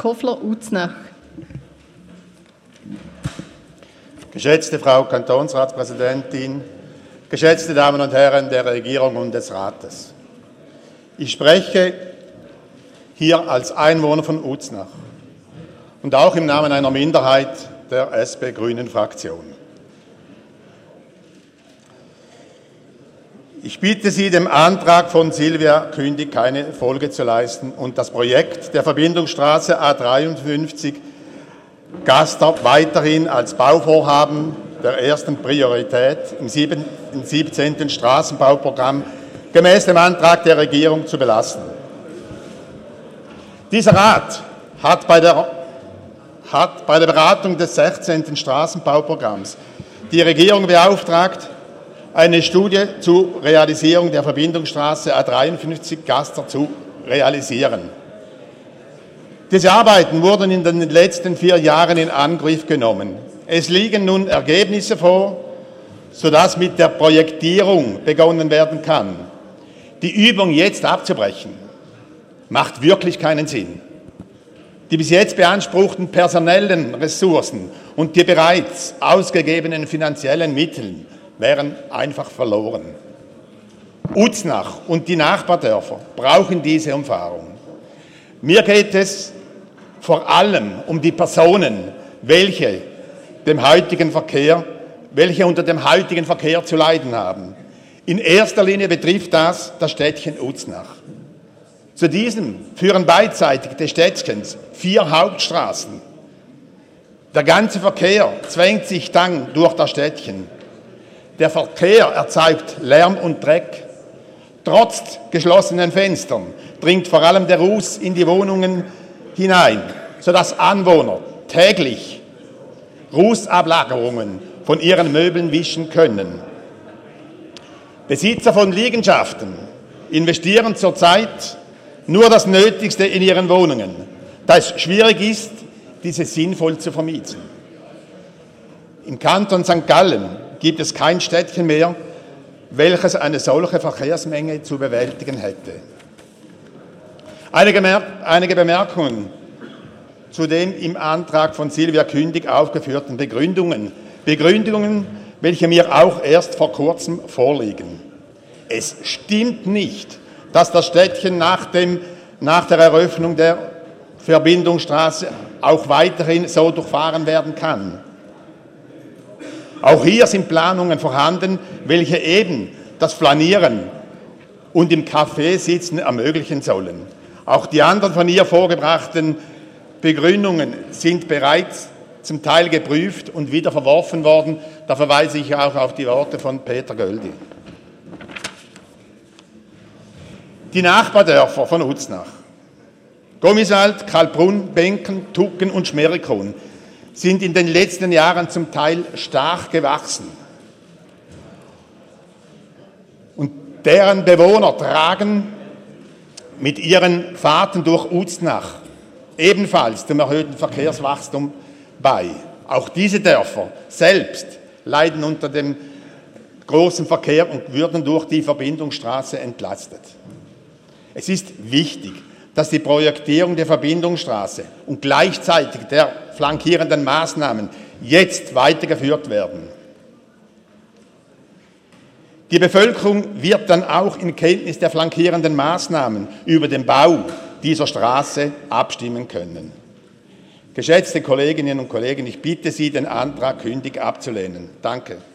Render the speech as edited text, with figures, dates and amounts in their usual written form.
Kofler-Uznach. Geschätzte Frau Kantonsratspräsidentin, geschätzte Damen und Herren der Regierung und des Rates. Ich spreche hier als Einwohner von Uznach und auch im Namen einer Minderheit der SP-Grünen-Fraktion. Ich bitte Sie, dem Antrag von Silvia Kündig keine Folge zu leisten und das Projekt der Verbindungsstraße A53 Gaster weiterhin als Bauvorhaben der ersten Priorität im 17. Straßenbauprogramm gemäß dem Antrag der Regierung zu belassen. Dieser Rat hat bei der Beratung des 16. Straßenbauprogramms die Regierung beauftragt, eine Studie zur Realisierung der Verbindungsstraße A53 Gaster zu realisieren. Diese Arbeiten wurden in den letzten 4 Jahren in Angriff genommen. Es liegen nun Ergebnisse vor, sodass mit der Projektierung begonnen werden kann. Die Übung jetzt abzubrechen, macht wirklich keinen Sinn. Die bis jetzt beanspruchten personellen Ressourcen und die bereits ausgegebenen finanziellen Mittel wären einfach verloren. Uznach und die Nachbardörfer brauchen diese Umfahrung. Mir geht es vor allem um die Personen, welche unter dem heutigen Verkehr zu leiden haben. In erster Linie betrifft das Städtchen Uznach. Zu diesem führen beidseitig des Städtchens 4 Hauptstraßen. Der ganze Verkehr zwängt sich dann durch das Städtchen. Der Verkehr erzeugt Lärm und Dreck. Trotz geschlossenen Fenstern dringt vor allem der Ruß in die Wohnungen hinein, sodass Anwohner täglich Rußablagerungen von ihren Möbeln wischen können. Besitzer von Liegenschaften investieren zurzeit nur das Nötigste in ihren Wohnungen, da es schwierig ist, diese sinnvoll zu vermieten. Im Kanton St. Gallen gibt es kein Städtchen mehr, welches eine solche Verkehrsmenge zu bewältigen hätte. Einige Bemerkungen zu den im Antrag von Silvia Kündig aufgeführten Begründungen, welche mir auch erst vor kurzem vorliegen. Es stimmt nicht, dass das Städtchen nach der Eröffnung der Verbindungsstraße auch weiterhin so durchfahren werden kann. Auch hier sind Planungen vorhanden, welche eben das Flanieren und im Café sitzen ermöglichen sollen. Auch die anderen von ihr vorgebrachten Begründungen sind bereits zum Teil geprüft und wieder verworfen worden. Da verweise ich auch auf die Worte von Peter Göldi. Die Nachbardörfer von Uznach, Gomisald, Kalbrunn, Benken, Tucken und Schmerikon, sind in den letzten Jahren zum Teil stark gewachsen. Und deren Bewohner tragen mit ihren Fahrten durch Uznach ebenfalls zum erhöhten Verkehrswachstum bei. Auch diese Dörfer selbst leiden unter dem großen Verkehr und würden durch die Verbindungsstraße entlastet. Es ist wichtig, dass die Projektierung der Verbindungsstraße und gleichzeitig der flankierenden Maßnahmen jetzt weitergeführt werden. Die Bevölkerung wird dann auch in Kenntnis der flankierenden Maßnahmen über den Bau dieser Straße abstimmen können. Geschätzte Kolleginnen und Kollegen, ich bitte Sie, den Antrag Kündig abzulehnen. Danke.